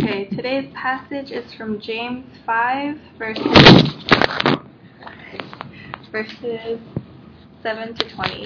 Okay, today's passage is from James 5, verses 7 to 20.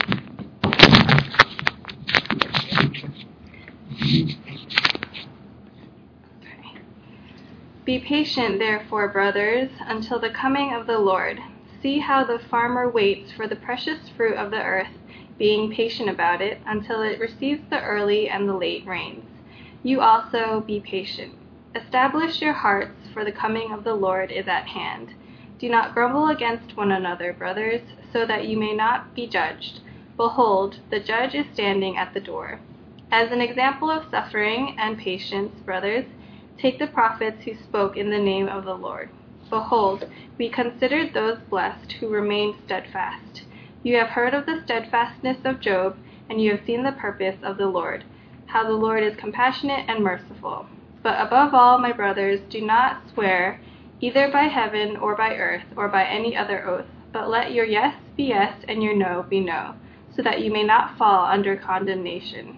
Okay. Be patient, therefore, brothers, until the coming of the Lord. See how the farmer waits for the precious fruit of the earth, being patient about it, until it receives the early and the late rains. You also be patient. Establish your hearts, for the coming of the Lord is at hand. Do not grumble against one another, brothers, so that you may not be judged. Behold, the judge is standing at the door. As an example of suffering and patience, brothers, take the prophets who spoke in the name of the Lord. Behold, we considered those blessed who remained steadfast. You have heard of the steadfastness of Job, and you have seen the purpose of the Lord, how the Lord is compassionate and merciful. But above all, my brothers, do not swear either by heaven or by earth or by any other oath, but let your yes be yes and your no be no, so that you may not fall under condemnation.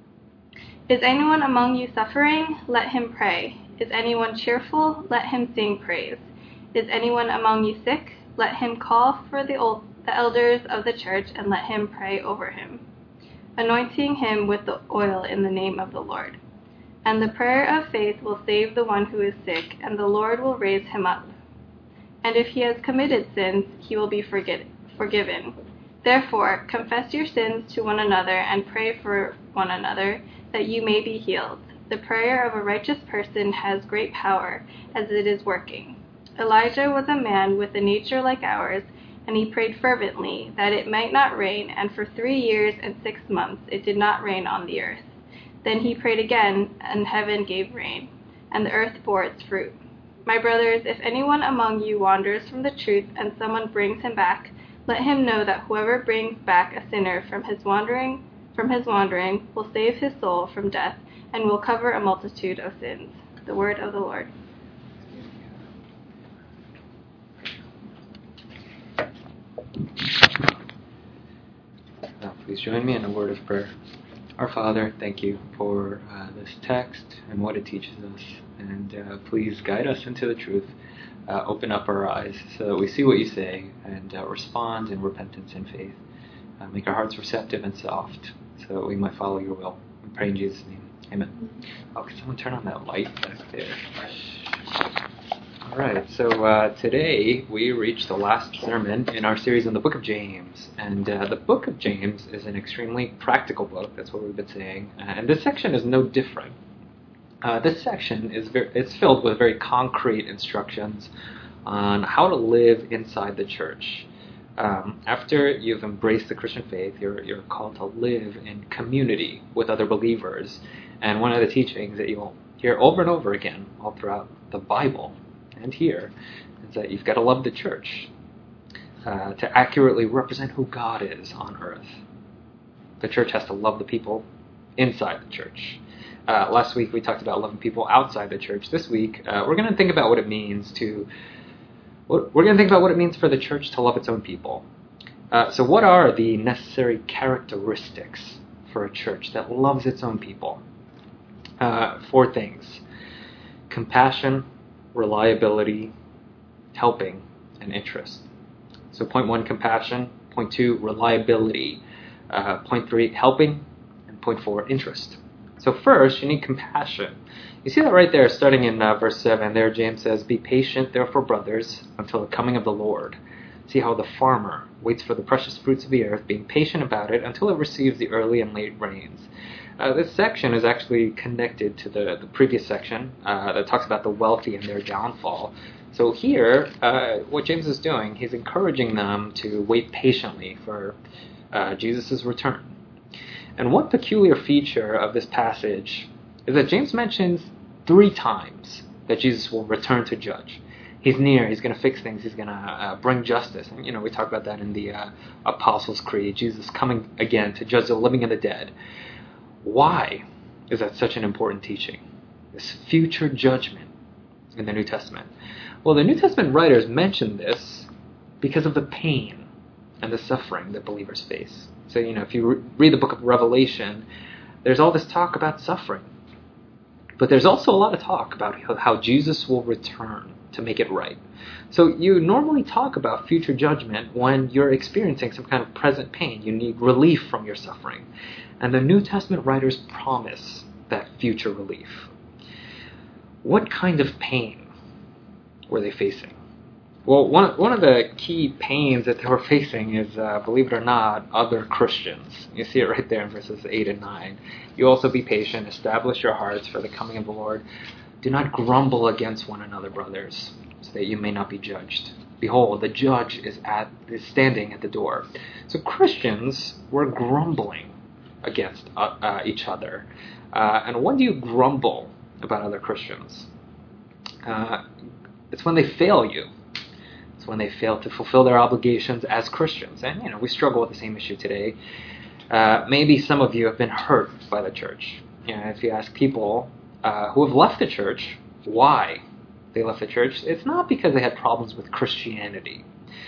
Is anyone among you suffering? Let him pray. Is anyone cheerful? Let him sing praise. Is anyone among you sick? Let him call for the elders of the church and let him pray over him, anointing him with the oil in the name of the Lord. And the prayer of faith will save the one who is sick, and the Lord will raise him up. And if he has committed sins, he will be forgiven. Therefore, confess your sins to one another and pray for one another, that you may be healed. The prayer of a righteous person has great power, as it is working. Elijah was a man with a nature like ours, and he prayed fervently that it might not rain, and for 3 years and 6 months it did not rain on the earth. Then he prayed again, and heaven gave rain, and the earth bore its fruit. My brothers, if anyone among you wanders from the truth, and someone brings him back, let him know that whoever brings back a sinner from his wandering will save his soul from death, and will cover a multitude of sins. The word of the Lord. Now, please join me in a word of prayer. Our Father, thank you for this text and what it teaches us. And please guide us into the truth. Open up our eyes so that we see what you say and respond in repentance and faith. Make our hearts receptive and soft so that we might follow your will. We pray in Jesus' name. Amen. Oh, can someone turn on that light back there? All right, so today we reach the last sermon in our series on the book of James. And the book of James is an extremely practical book. That's what we've been saying. And this section is no different. This section it's filled with very concrete instructions on how to live inside the church. After you've embraced the Christian faith, you're called to live in community with other believers. And one of the teachings that you'll hear over and over again all throughout the Bible and here is that you've got to love the church to accurately represent who God is on earth. The church has to love the people inside the church. Last week we talked about loving people outside the church. This week we're going to think about what it means for the church to love its own people. So what are the necessary characteristics for a church that loves its own people? 4 things: compassion, reliability, helping, and interest. So point 1, compassion. Point 2, reliability. Point 3, helping. And point 4, interest. So first, you need compassion. You see that right there, starting in verse 7. There, James says, "Be patient, therefore, brothers, until the coming of the Lord. See how the farmer waits for the precious fruits of the earth, being patient about it until it receives the early and late rains." This section is actually connected to the previous section that talks about the wealthy and their downfall. So here, what James is doing, he's encouraging them to wait patiently for Jesus' return. And one peculiar feature of this passage is that James mentions 3 times that Jesus will return to judge. He's near, he's going to fix things, he's going to bring justice. And, we talk about that in the Apostles' Creed, Jesus coming again to judge the living and the dead. Why is that such an important teaching? This future judgment in the New Testament. Well, the New Testament writers mention this because of the pain and the suffering that believers face. So, if you read the book of Revelation, there's all this talk about suffering. But there's also a lot of talk about how Jesus will return to make it right. So you normally talk about future judgment when you're experiencing some kind of present pain. You need relief from your suffering. And the New Testament writers promise that future relief. What kind of pain were they facing? Well, one of the key pains that they were facing is, believe it or not, other Christians. You see it right there in verses 8 and 9. You also be patient, establish your hearts for the coming of the Lord. Do not grumble against one another, brothers, so that you may not be judged. Behold, the judge is standing at the door. So Christians were grumbling against each other. And when do you grumble about other Christians? It's when they fail you. It's when they fail to fulfill their obligations as Christians. And, we struggle with the same issue today. Maybe some of you have been hurt by the church. If you ask people who have left the church why they left the church, it's not because they had problems with Christianity.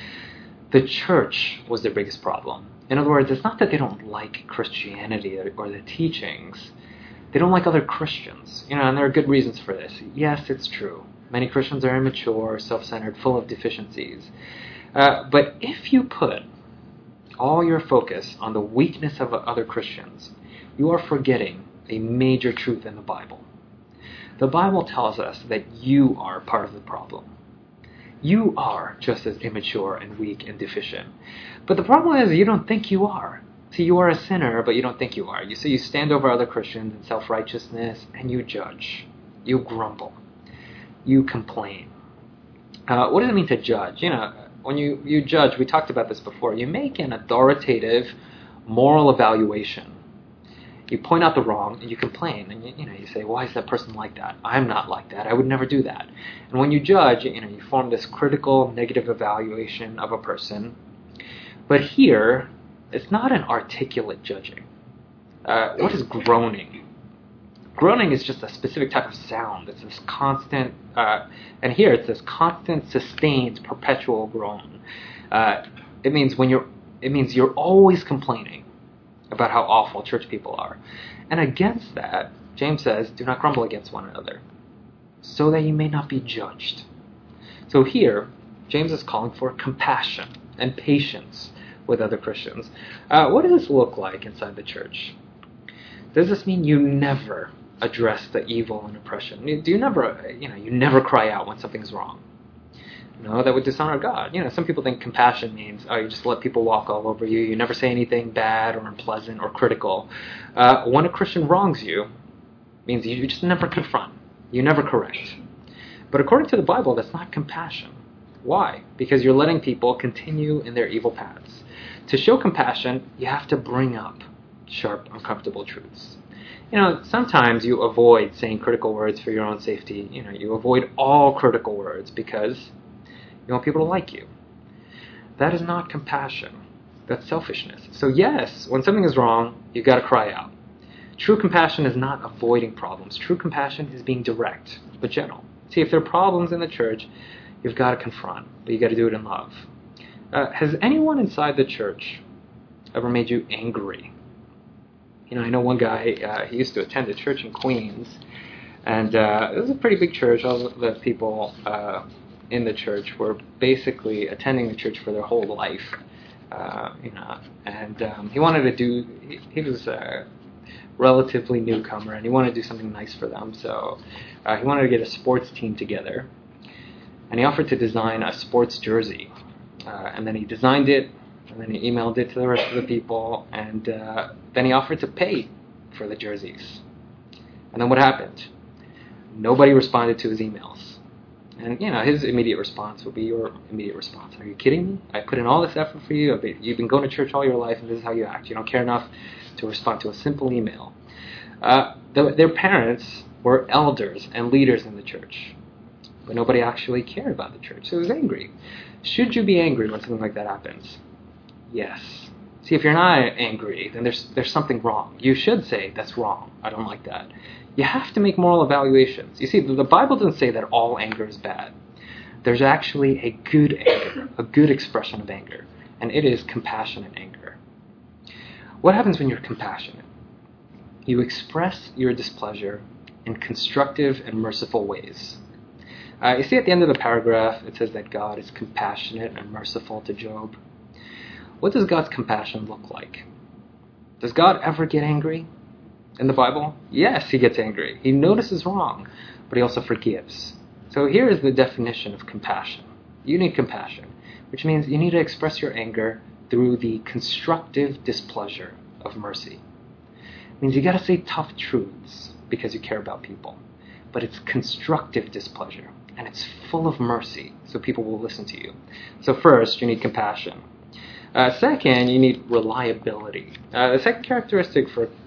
The church was their biggest problem. In other words, it's not that they don't like Christianity or the teachings. They don't like other Christians. And there are good reasons for this. Yes, it's true. Many Christians are immature, self-centered, full of deficiencies. But if you put all your focus on the weakness of other Christians, you are forgetting a major truth in the Bible. The Bible tells us that you are part of the problem. You are just as immature and weak and deficient. But the problem is you don't think you are. See, you are a sinner, but you don't think you are. So you stand over other Christians in self-righteousness, and you judge. You grumble. You complain. What does it mean to judge? When you judge, we talked about this before, you make an authoritative moral evaluation. You point out the wrong, and you complain, and you say, why is that person like that? I'm not like that. I would never do that. And when you judge, you form this critical, negative evaluation of a person. But here, it's not an articulate judging. What is groaning? Groaning is just a specific type of sound. It's this constant, and here it's this constant, sustained, perpetual groan. It means you're always complaining about how awful church people are. And against that, James says, do not grumble against one another, so that you may not be judged. So here, James is calling for compassion and patience with other Christians. What does this look like inside the church? Does this mean you never address the evil and oppression? Do you never cry out when something's wrong? No, that would dishonor God. Some people think compassion means, you just let people walk all over you. You never say anything bad or unpleasant or critical. When a Christian wrongs you, it means you just never confront. You never correct. But according to the Bible, that's not compassion. Why? Because you're letting people continue in their evil paths. To show compassion, you have to bring up sharp, uncomfortable truths. Sometimes you avoid saying critical words for your own safety. You avoid all critical words because you want people to like you. That is not compassion. That's selfishness. So yes, when something is wrong, you've got to cry out. True compassion is not avoiding problems. True compassion is being direct, but gentle. See, if there are problems in the church, you've got to confront, but you've got to do it in love. Has anyone inside the church ever made you angry? I know one guy, he used to attend a church in Queens, and it was a pretty big church. All the people in the church were basically attending the church for their whole life, and he wanted to do, he was a relatively newcomer, and he wanted to do something nice for them, so he wanted to get a sports team together, and he offered to design a sports jersey, and then he designed it, and then he emailed it to the rest of the people, and then he offered to pay for the jerseys. And then what happened? Nobody responded to his emails. And, his immediate response would be your immediate response. Are you kidding me? I put in all this effort for you. You've been going to church all your life, and this is how you act. You don't care enough to respond to a simple email. Their parents were elders and leaders in the church, but nobody actually cared about the church, so he was angry. Should you be angry when something like that happens? Yes. See, if you're not angry, then there's something wrong. You should say, that's wrong. I don't like that. You have to make moral evaluations. You see, the Bible doesn't say that all anger is bad. There's actually a good anger, a good expression of anger, and it is compassionate anger. What happens when you're compassionate? You express your displeasure in constructive and merciful ways. You see at the end of the paragraph, it says that God is compassionate and merciful to Job. What does God's compassion look like? Does God ever get angry in the Bible? Yes, he gets angry. He notices wrong, but he also forgives. So here is the definition of compassion. You need compassion, which means you need to express your anger through the constructive displeasure of mercy. It means you got to say tough truths because you care about people, but it's constructive displeasure, and it's full of mercy, so people will listen to you. So first, you need compassion. Second, you need reliability. The second characteristic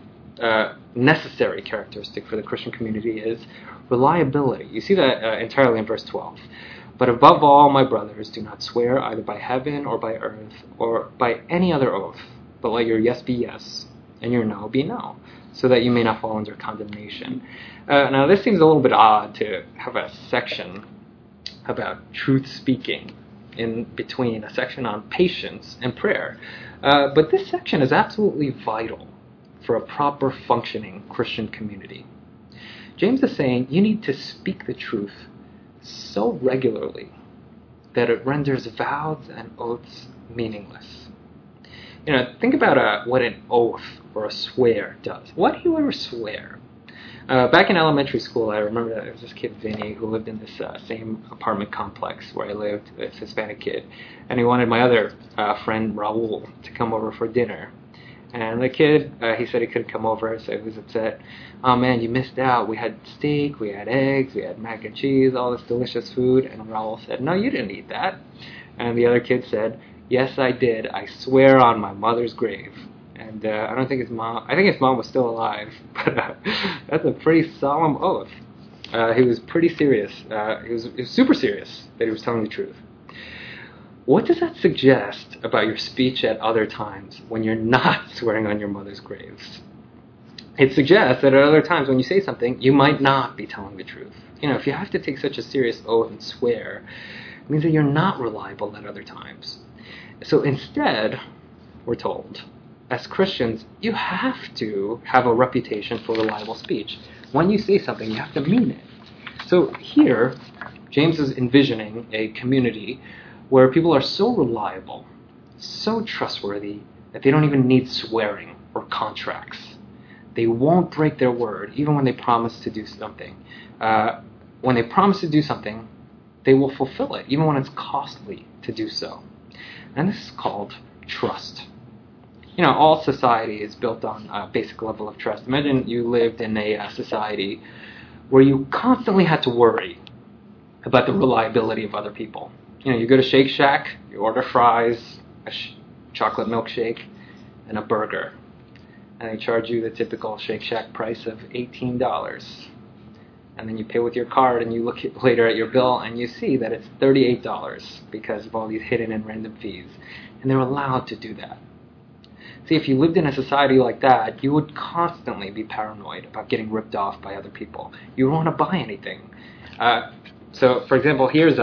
necessary characteristic for the Christian community is reliability. You see that entirely in verse 12. But above all, my brothers, do not swear either by heaven or by earth or by any other oath, but let your yes be yes and your no be no, so that you may not fall under condemnation. Now, this seems a little bit odd to have a section about truth speaking in between a section on patience and prayer. But this section is absolutely vital for a proper functioning Christian community. James is saying you need to speak the truth so regularly that it renders vows and oaths meaningless. Think about what an oath or a swear does. Why do you ever swear? Back in elementary school, I remember there was this kid, Vinny, who lived in this same apartment complex where I lived, this Hispanic kid, and he wanted my other friend, Raul, to come over for dinner. And the kid, he said he couldn't come over, so he was upset. Oh man, you missed out. We had steak, we had eggs, we had mac and cheese, all this delicious food. And Raul said, no, you didn't eat that. And the other kid said, yes, I did. I swear on my mother's grave. And I think his mom was still alive, but that's a pretty solemn oath. He was pretty serious. He was super serious that he was telling the truth. What does that suggest about your speech at other times when you're not swearing on your mother's graves? It suggests that at other times when you say something, you might not be telling the truth. If you have to take such a serious oath and swear, it means that you're not reliable at other times. So instead, we're told, as Christians, you have to have a reputation for reliable speech. When you say something, you have to mean it. So here, James is envisioning a community where people are so reliable, so trustworthy, that they don't even need swearing or contracts. They won't break their word, even when they promise to do something. When they promise to do something, they will fulfill it, even when it's costly to do so. And this is called trust. All society is built on a basic level of trust. Imagine you lived in a society where you constantly had to worry about the reliability of other people. You go to Shake Shack, you order fries, a chocolate milkshake, and a burger. And they charge you the typical Shake Shack price of $18. And then you pay with your card and you look later at your bill and you see that it's $38 because of all these hidden and random fees. And they're allowed to do that. See, if you lived in a society like that, you would constantly be paranoid about getting ripped off by other people. You wouldn't want to buy anything. So, for example, here's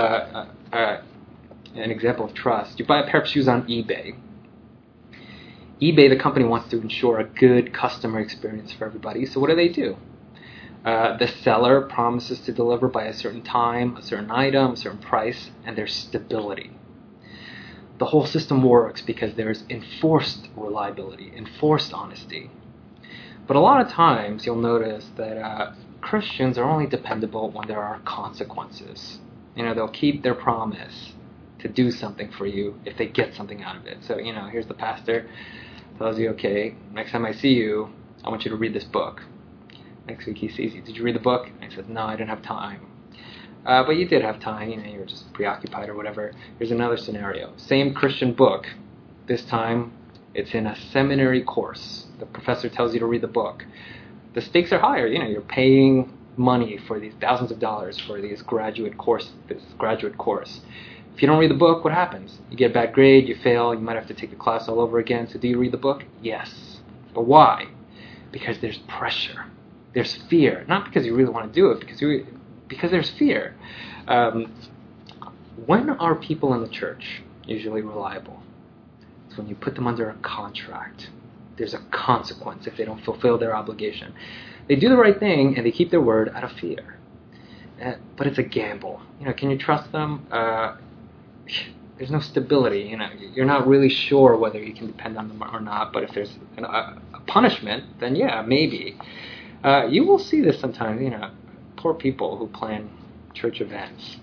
an example of trust. You buy a pair of shoes on eBay. eBay, the company, wants to ensure a good customer experience for everybody. So what do? The seller promises to deliver by a certain time, a certain item, a certain price, and there's stability. The whole system works because there's enforced reliability, enforced honesty. But a lot of times you'll notice that Christians are only dependable when there are consequences. They'll keep their promise to do something for you if they get something out of it. So, here's the pastor, tells you, okay, next time I see you, I want you to read this book. Next week he sees you, did you read the book? And he says, no, I didn't have time. But you did have time, you were just preoccupied or whatever. Here's another scenario. Same Christian book. This time, it's in a seminary course. The professor tells you to read the book. The stakes are higher. You're paying money for these thousands of dollars for this graduate course. If you don't read the book, what happens? You get a bad grade, you fail, you might have to take the class all over again. So do you read the book? Yes. But why? Because there's pressure. There's fear. Not because you really want to do it, because there's fear. When are people in the church usually reliable? It's when you put them under a contract. There's a consequence if they don't fulfill their obligation. They do the right thing and they keep their word out of fear. But it's a gamble. Can you trust them? There's no stability. You're not really sure whether you can depend on them or not. But if there's a punishment, then yeah, maybe. You will see this sometimes. Poor people who plan church events.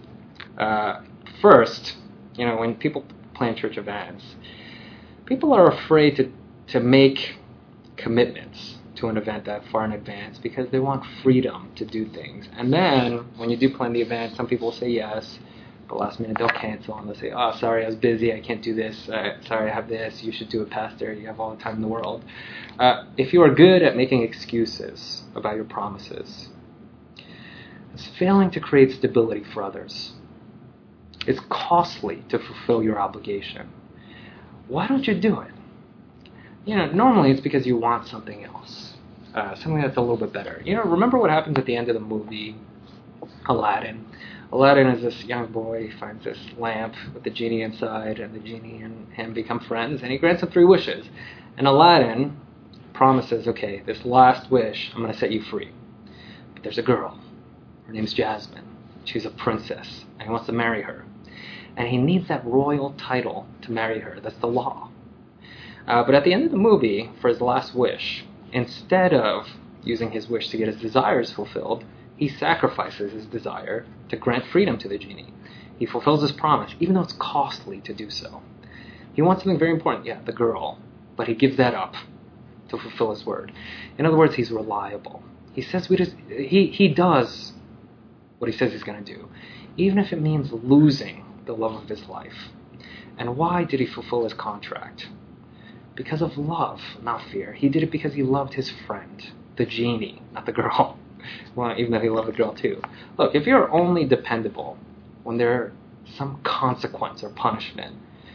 First, when people plan church events, people are afraid to make commitments to an event that far in advance because they want freedom to do things. And then when you do plan the event, some people will say yes, but last minute they'll cancel and they'll say, oh, sorry, I was busy, I can't do this, sorry, I have this, you should do it, Pastor, you have all the time in the world. If you are good at making excuses about your promises, it's failing to create stability for others. It's costly to fulfill your obligation. Why don't you do it? Normally it's because you want something else, something that's a little bit better. Remember what happens at the end of the movie Aladdin? Aladdin is this young boy, he finds this lamp with the genie inside, and the genie and him become friends, and he grants him 3 wishes. And Aladdin promises, okay, this last wish, I'm going to set you free. But there's a girl. Her name's Jasmine. She's a princess, and he wants to marry her. And he needs that royal title to marry her. That's the law. But at the end of the movie, for his last wish, instead of using his wish to get his desires fulfilled, he sacrifices his desire to grant freedom to the genie. He fulfills his promise, even though it's costly to do so. He wants something very important, the girl, but he gives that up to fulfill his word. In other words, he's reliable. He says he does what he says he's going to do, even if it means losing the love of his life. And why did he fulfill his contract? Because of love, not fear. He did it because he loved his friend, the genie, not the girl. Well, even though he loved the girl too. Look, if you're only dependable when there's some consequence or punishment,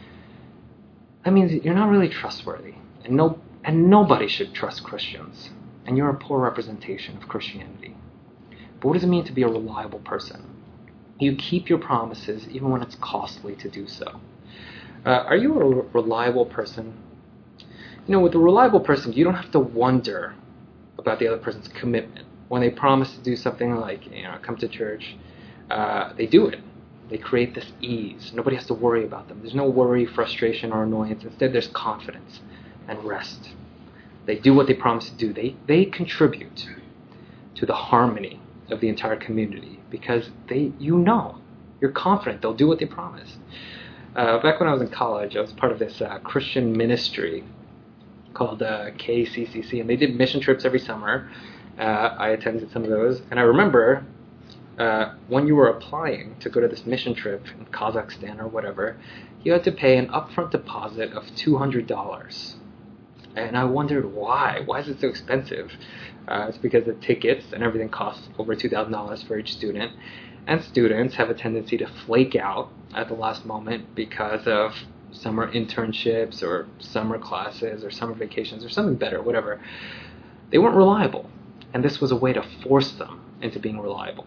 that means you're not really trustworthy. And nobody should trust Christians. And you're a poor representation of Christianity. But what does it mean to be a reliable person? You keep your promises even when it's costly to do so. Are you a reliable person? With a reliable person, you don't have to wonder about the other person's commitment. When they promise to do something like, come to church, they do it. They create this ease. Nobody has to worry about them. There's no worry, frustration, or annoyance. Instead, there's confidence and rest. They do what they promise to do. They contribute to the harmony of the entire community because you're confident they'll do what they promise. Back when I was in college, I was part of this Christian ministry called KCCC, and they did mission trips every summer. I attended some of those, and I remember when you were applying to go to this mission trip in Kazakhstan or whatever, you had to pay an upfront deposit of $200. And I wondered why. Why is it so expensive? It's because the tickets and everything costs over $2,000 for each student. And students have a tendency to flake out at the last moment because of summer internships or summer classes or summer vacations or something better, whatever. They weren't reliable. And this was a way to force them into being reliable.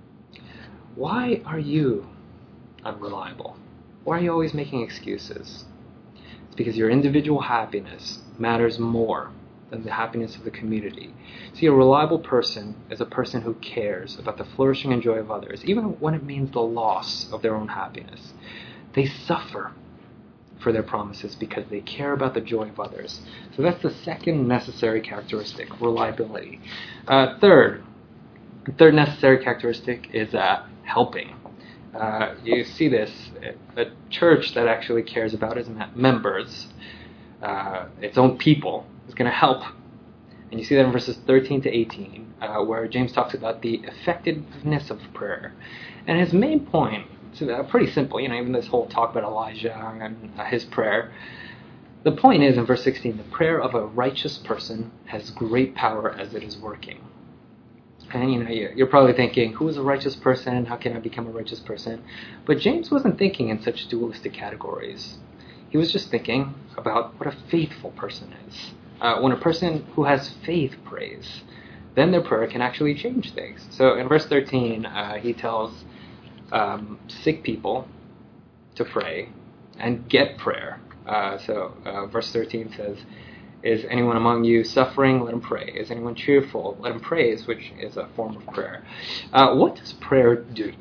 Why are you unreliable? Why are you always making excuses? It's because your individual happiness matters more than the happiness of the community. See, a reliable person is a person who cares about the flourishing and joy of others, even when it means the loss of their own happiness. They suffer for their promises because they care about the joy of others. So that's the second necessary characteristic, reliability. Third necessary characteristic is helping. You see this, a church that actually cares about its members, its own people, is going to help. And you see that in verses 13 to 18, where James talks about the effectiveness of prayer. And his main point, it's pretty simple, even this whole talk about Elijah and his prayer. The point is, in verse 16, the prayer of a righteous person has great power as it is working. And you're probably thinking, who is a righteous person? How can I become a righteous person? But James wasn't thinking in such dualistic categories. He was just thinking about what a faithful person is. When a person who has faith prays, then their prayer can actually change things. So in verse 13, he tells sick people to pray and get prayer. So verse 13 says, Is anyone among you suffering? Let him pray. Is anyone cheerful? Let him praise, which is a form of prayer. What does prayer do?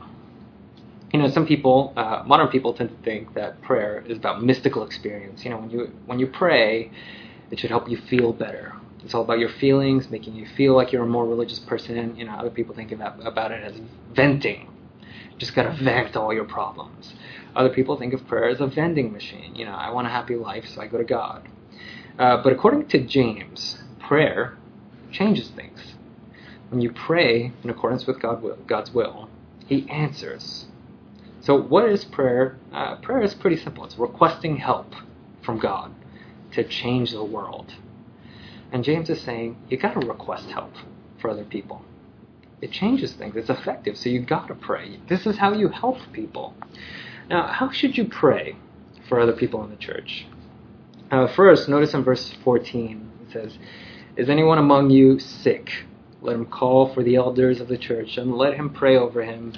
Some people, modern people, tend to think that prayer is about mystical experience. When you pray, it should help you feel better. It's all about your feelings, making you feel like you're a more religious person. Other people think about it as venting. You just got to vent all your problems. Other people think of prayer as a vending machine. I want a happy life, so I go to God. But according to James, prayer changes things. When you pray in accordance with God's will, He answers. So what is prayer? Prayer is pretty simple. It's requesting help from God to change the world. And James is saying, you got to request help for other people. It changes things. It's effective, so you got to pray. This is how you help people. Now, how should you pray for other people in the church? First, notice in verse 14, it says, is anyone among you sick? Let him call for the elders of the church, and let them pray over him,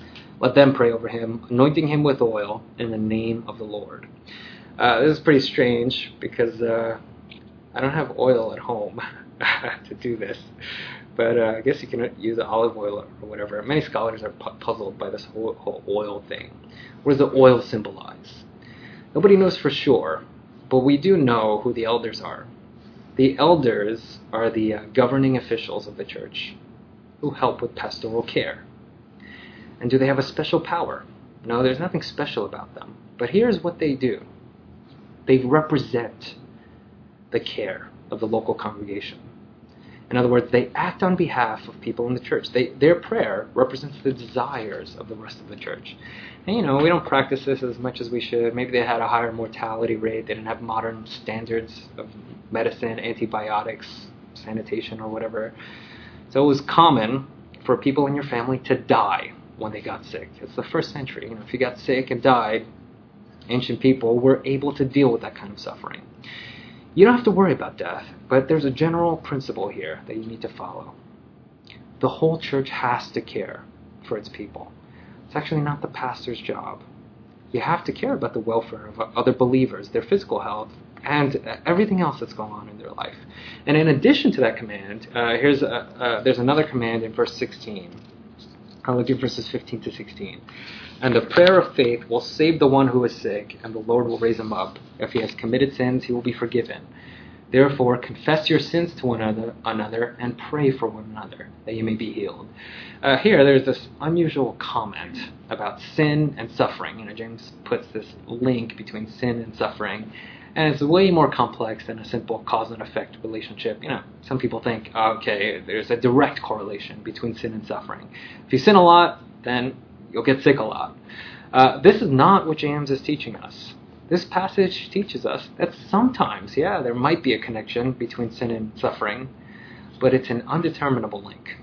anointing him with oil in the name of the Lord. This is pretty strange, because I don't have oil at home to do this. But I guess you can use olive oil or whatever. Many scholars are puzzled by this whole oil thing. What does the oil symbolize? Nobody knows for sure, but we do know who the elders are. The elders are the governing officials of the church who help with pastoral care. And do they have a special power? No, there's nothing special about them. But here's what they do. They represent the care of the local congregation. In other words, they act on behalf of people in the church. Their prayer represents the desires of the rest of the church. And we don't practice this as much as we should. Maybe they had a higher mortality rate. They didn't have modern standards of medicine, antibiotics, sanitation, or whatever. So it was common for people in your family to die when they got sick. It's the first century. If you got sick and died, ancient people were able to deal with that kind of suffering. You don't have to worry about death, but there's a general principle here that you need to follow. The whole church has to care for its people. It's actually not the pastor's job. You have to care about the welfare of other believers, their physical health, and everything else that's going on in their life. And in addition to that command, there's another command in verse 16. I'll look at verses 15 to 16. And the prayer of faith will save the one who is sick, and the Lord will raise him up. If he has committed sins, he will be forgiven. Therefore, confess your sins to one another and pray for one another, that you may be healed. Here, there's this unusual comment about sin and suffering. James puts this link between sin and suffering, and it's way more complex than a simple cause and effect relationship. Some people think, okay, there's a direct correlation between sin and suffering. If you sin a lot, then you'll get sick a lot. This is not what James is teaching us. This passage teaches us that sometimes, there might be a connection between sin and suffering, but it's an undeterminable link.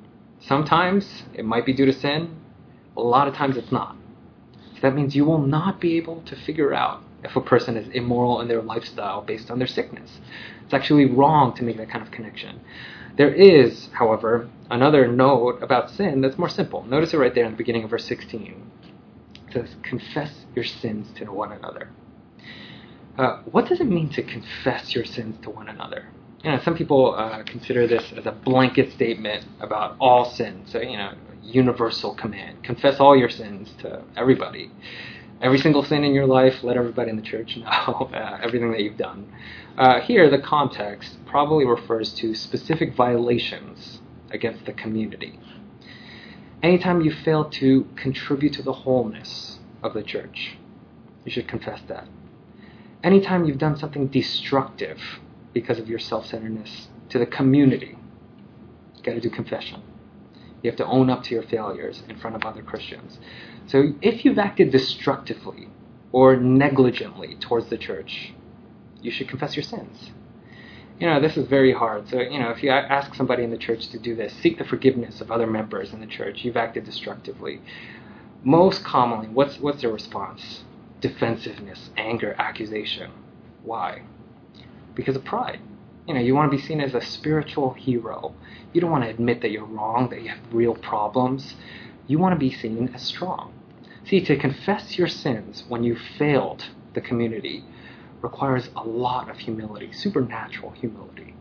Sometimes it might be due to sin, a lot of times it's not. So that means you will not be able to figure out if a person is immoral in their lifestyle based on their sickness. It's actually wrong to make that kind of connection. There is, however, another note about sin that's more simple. Notice it right there in the beginning of verse 16. It says, confess your sins to one another. What does it mean to confess your sins to one another? Some people consider this as a blanket statement about all sin. So, universal command. Confess all your sins to everybody. Every single sin in your life, let everybody in the church know everything that you've done. Here, the context probably refers to specific violations against the community. Anytime you fail to contribute to the wholeness of the church, you should confess that. Anytime you've done something destructive because of your self-centeredness to the community, you got to do confession. You have to own up to your failures in front of other Christians. So if you've acted destructively or negligently towards the church, you should confess your sins. This is very hard. So, if you ask somebody in the church to do this, seek the forgiveness of other members in the church. You've acted destructively. Most commonly, what's their response? Defensiveness, anger, accusation. Why? Because of pride. You want to be seen as a spiritual hero. You don't want to admit that you're wrong, that you have real problems. You want to be seen as strong. See, to confess your sins when you failed the community requires a lot of humility, supernatural humility.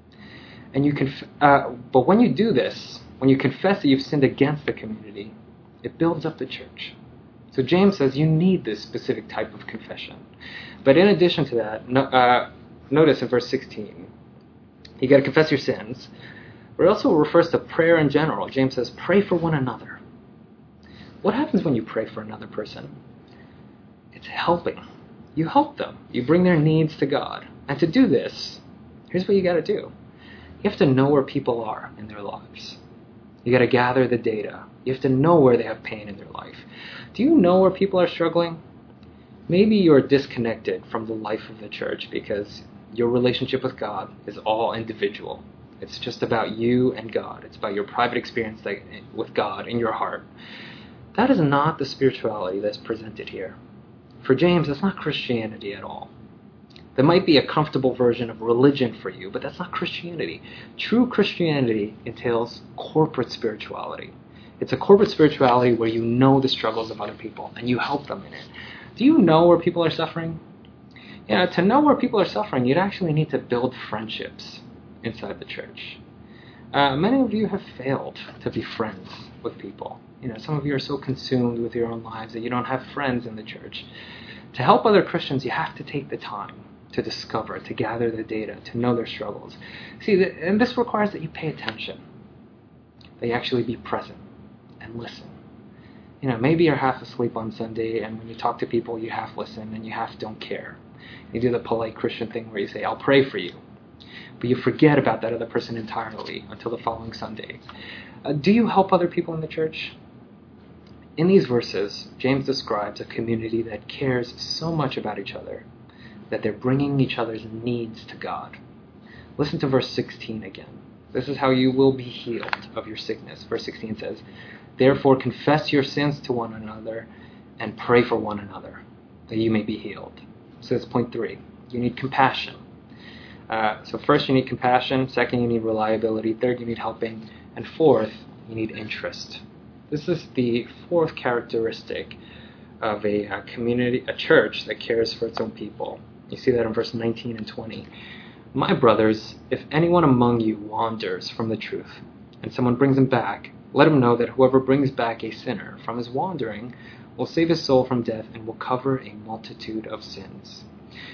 And but when you do this, when you confess that you've sinned against the community, it builds up the church. So James says you need this specific type of confession. But in addition to that, notice in verse 16, you got to confess your sins, but it also refers to prayer in general. James says, pray for one another. What happens when you pray for another person? It's helping. You help them. You bring their needs to God. And to do this, here's what you got to do. You have to know where people are in their lives. You got to gather the data. You have to know where they have pain in their life. Do you know where people are struggling? Maybe you're disconnected from the life of the church because your relationship with God is all individual. It's just about you and God. It's about your private experience with God in your heart. That is not the spirituality that's presented here. For James, that's not Christianity at all. There might be a comfortable version of religion for you, but that's not Christianity. True Christianity entails corporate spirituality. It's a corporate spirituality where you know the struggles of other people and you help them in it. Do you know where people are suffering? To know where people are suffering, you'd actually need to build friendships inside the church. Many of you have failed to be friends with people. Some of you are so consumed with your own lives that you don't have friends in the church. To help other Christians, you have to take the time to discover, to gather the data, to know their struggles. See, and this requires that you pay attention, that you actually be present and listen. Maybe you're half asleep on Sunday, and when you talk to people, you half listen and you half don't care. You do the polite Christian thing where you say, I'll pray for you. But you forget about that other person entirely until the following Sunday. Do you help other people in the church? In these verses, James describes a community that cares so much about each other that they're bringing each other's needs to God. Listen to verse 16 again. This is how you will be healed of your sickness. Verse 16 says, therefore confess your sins to one another and pray for one another that you may be healed. So that's point 3. You need compassion. So first you need compassion. Second, you need reliability. Third, you need helping. And fourth, you need interest. This is the fourth characteristic of a community, a church that cares for its own people. You see that in verse 19 and 20. My brothers, if anyone among you wanders from the truth, and someone brings him back, let him know that whoever brings back a sinner from his wandering will save his soul from death and will cover a multitude of sins.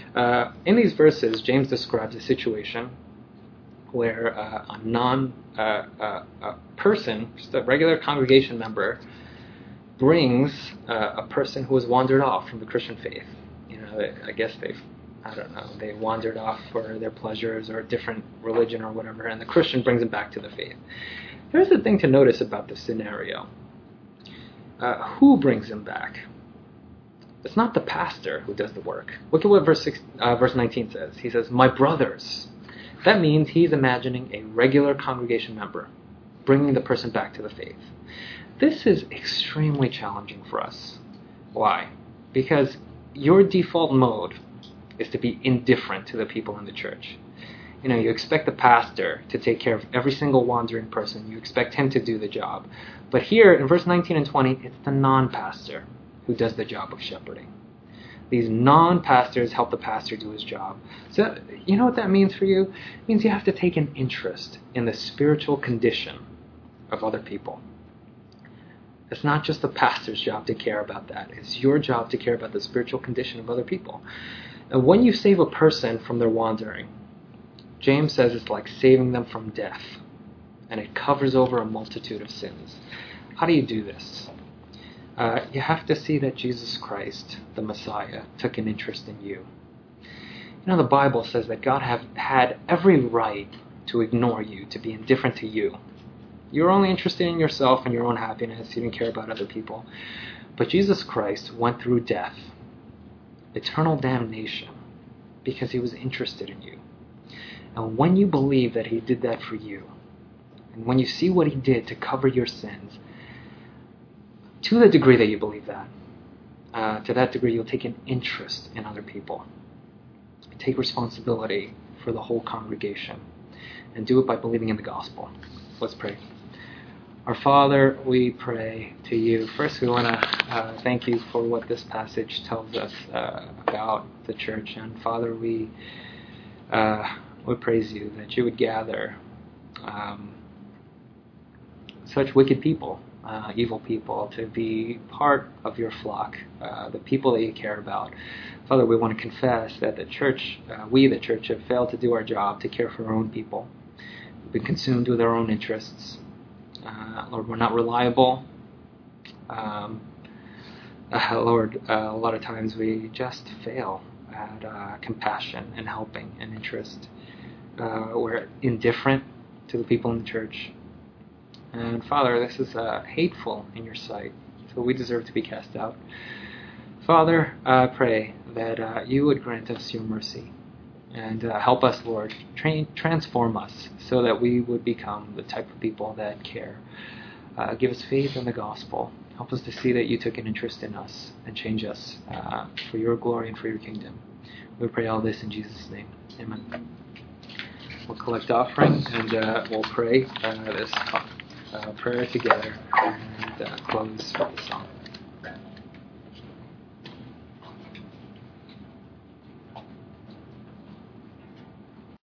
In these verses, James describes a situation where a person, just a regular congregation member, brings a person who has wandered off from the Christian faith. I guess they wandered off for their pleasures or a different religion or whatever, and the Christian brings them back to the faith. Here's the thing to notice about this scenario. Who brings him back? It's not the pastor who does the work. Look at what verse 19 says. He says, my brothers. That means he's imagining a regular congregation member bringing the person back to the faith. This is extremely challenging for us. Why? Because your default mode is to be indifferent to the people in the church. You expect the pastor to take care of every single wandering person. You expect him to do the job. But here, in verse 19 and 20, it's the non-pastor who does the job of shepherding. These non-pastors help the pastor do his job. So, you know what that means for you? It means you have to take an interest in the spiritual condition of other people. It's not just the pastor's job to care about that. It's your job to care about the spiritual condition of other people. And when you save a person from their wandering, James says it's like saving them from death, and it covers over a multitude of sins. How do you do this? You have to see that Jesus Christ, the Messiah, took an interest in you. The Bible says that God had every right to ignore you, to be indifferent to you. You were only interested in yourself and your own happiness. You didn't care about other people. But Jesus Christ went through death, eternal damnation, because he was interested in you. And when you believe that he did that for you, and when you see what he did to cover your sins, to the degree that you believe that, to that degree you'll take an interest in other people. Take responsibility for the whole congregation, and do it by believing in the gospel. Let's pray. Our Father, we pray to you. First, we want to thank you for what this passage tells us about the church. And Father, we praise you that you would gather such wicked people, evil people, to be part of your flock, the people that you care about. Father, we want to confess that the church, the church, have failed to do our job to care for our own people. We've been consumed with our own interests. Lord, we're not reliable. Lord, a lot of times we just fail at compassion and helping and interest. We're indifferent to the people in the church. And Father, this is hateful in your sight, so we deserve to be cast out. Father, I pray that you would grant us your mercy and help us, Lord, transform us so that we would become the type of people that care. Give us faith in the gospel. Help us to see that you took an interest in us and change us for your glory and for your kingdom. We pray all this in Jesus' name. Amen. We'll collect offering and we'll pray this prayer together and close with the song.